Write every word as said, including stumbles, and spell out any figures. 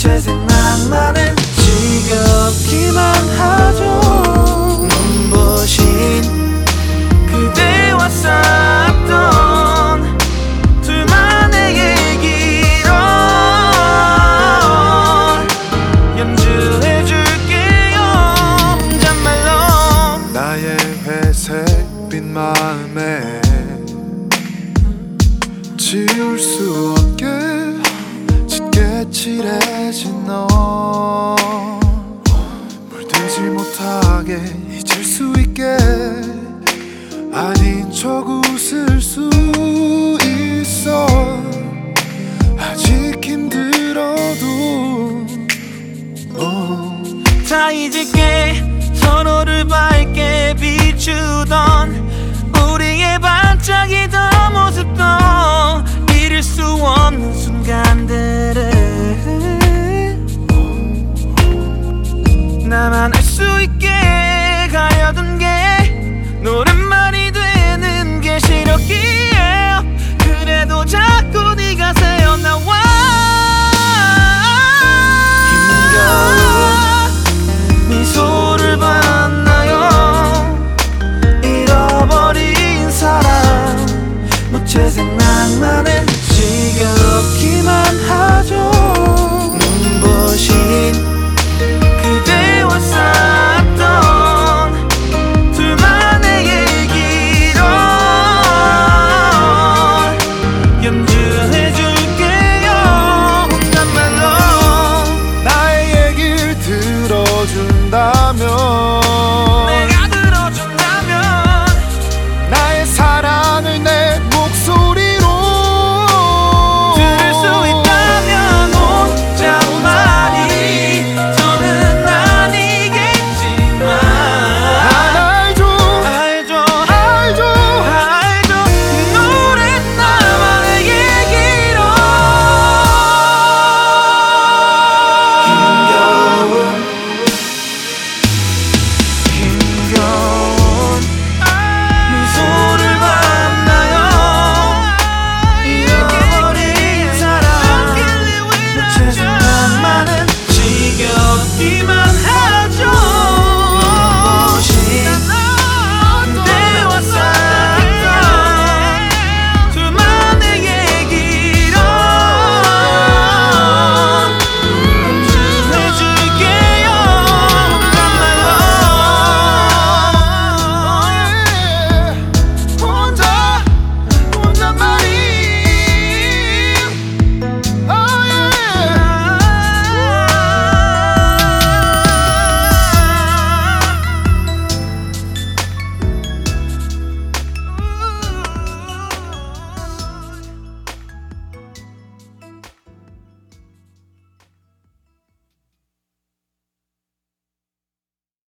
세상 낭만은 지겹기만 하죠. 눈부신 그대와 쌓았던 둘만의 얘기로 연주해줄게요. 혼잣말로 나의 회색빛 마음에 지울 수 없게 짙게 칠해진 너, 물들지 못하게 잊을 수 있게 아닌 척 웃을 수 있어. 아직 힘들어도 다 잊을게. 서로를 밝게 비추던